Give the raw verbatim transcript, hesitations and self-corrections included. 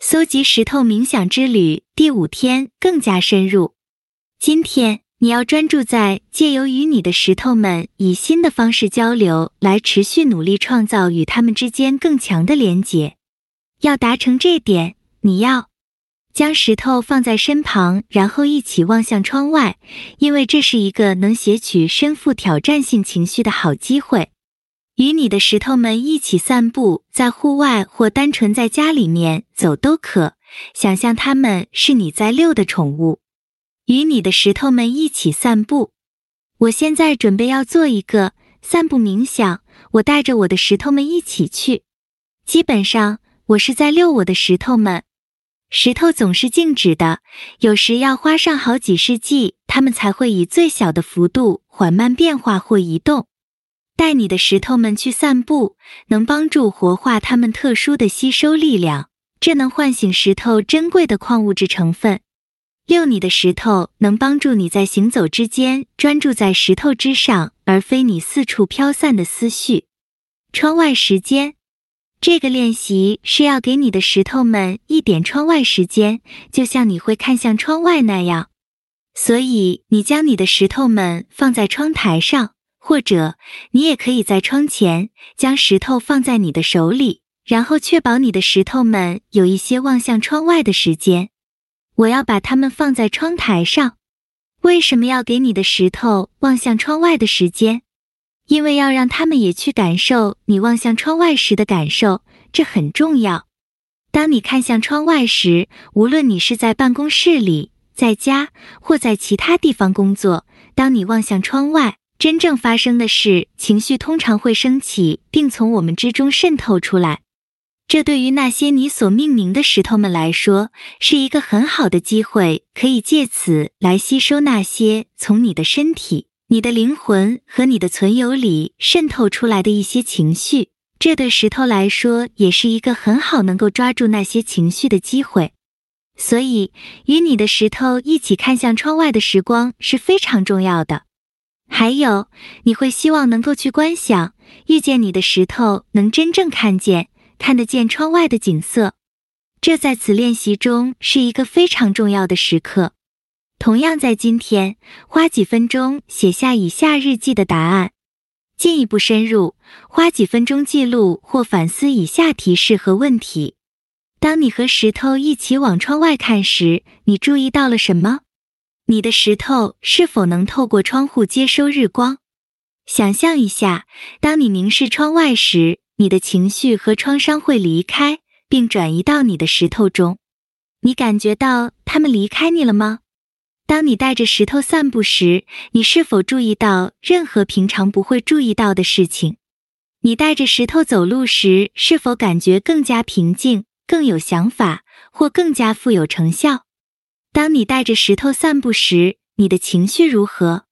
搜集石头冥想之旅第五天更加深入。今天你要专注在借由与你的石头们以新的方式交流，来持续努力创造与它们之间更强的连结。要达成这点，你要将石头放在身旁，然后一起望向窗外，因为这是一个能撷取深富挑战性情绪的好机会。与你的石头们一起散步，在户外或单纯在家里面走都可，想象它们是你在遛的宠物。与你的石头们一起散步。我现在准备要做一个散步冥想，我带着我的石头们一起去。基本上，我是在遛我的石头们。石头总是静止的，有时要花上好几世纪，它们才会以最小的幅度缓慢变化或移动。带你的石头们去散步，能帮助活化它们特殊的吸收力量，这能唤醒石头珍贵的矿物质成分。遛你的石头能帮助你在行走之间专注在石头之上，而非你四处飘散的思绪。窗外时间，这个练习是要给你的石头们一点窗外时间，就像你会看向窗外那样。所以你将你的石头们放在窗台上，或者你也可以在窗前，将石头放在你的手里，然后确保你的石头们有一些望向窗外的时间。我要把它们放在窗台上。为什么要给你的石头望向窗外的时间？因为要让它们也去感受你望向窗外时的感受，这很重要。当你看向窗外时，无论你是在办公室里、在家或在其他地方工作，当你望向窗外，真正发生的是，情绪通常会升起，并从我们之中渗透出来。这对于那些你所命名的石头们来说，是一个很好的机会，可以借此来吸收那些从你的身体、你的灵魂和你的存有里渗透出来的一些情绪。这对石头来说，也是一个很好能够抓住那些情绪的机会。所以，与你的石头一起看向窗外的时光是非常重要的。还有，你会希望能够去观想，遇见你的石头能真正看见、看得见窗外的景色。这在此练习中是一个非常重要的时刻。同样在今天，花几分钟写下以下日记的答案。进一步深入，花几分钟记录或反思以下提示和问题。当你和石头一起往窗外看时，你注意到了什么？你的石头是否能透过窗户接收日光？想象一下，当你凝视窗外时，你的情绪和创伤会离开，并转移到你的石头中。你感觉到它们离开你了吗？当你带着石头散步时，你是否注意到任何平常不会注意到的事情？你带着石头走路时，是否感觉更加平静、更有想法，或更加富有成效？当你带着石头散步时，你的情绪如何？